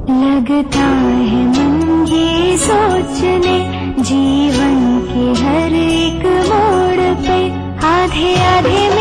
लगता है मन ये सोचने, जीवन के हर एक मोड़ पे आधे आधे